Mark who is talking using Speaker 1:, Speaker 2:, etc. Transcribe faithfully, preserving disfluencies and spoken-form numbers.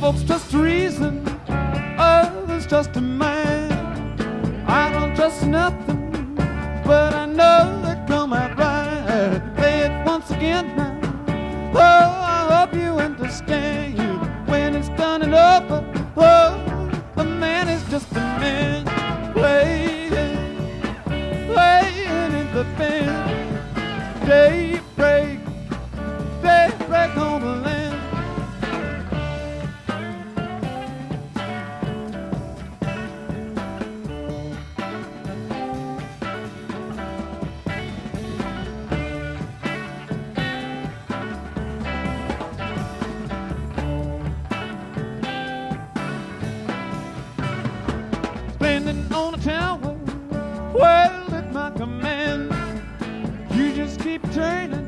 Speaker 1: folks trust reason, others trust a man. I don't trust nothing, but I know it come out right. Play it once again now. Oh, I hope you understand. When it's done and over, oh, a man is just a man. Playing, playing in the band. Daybreak, daybreak on the land. Standing on a tower, well at my command, you just keep turning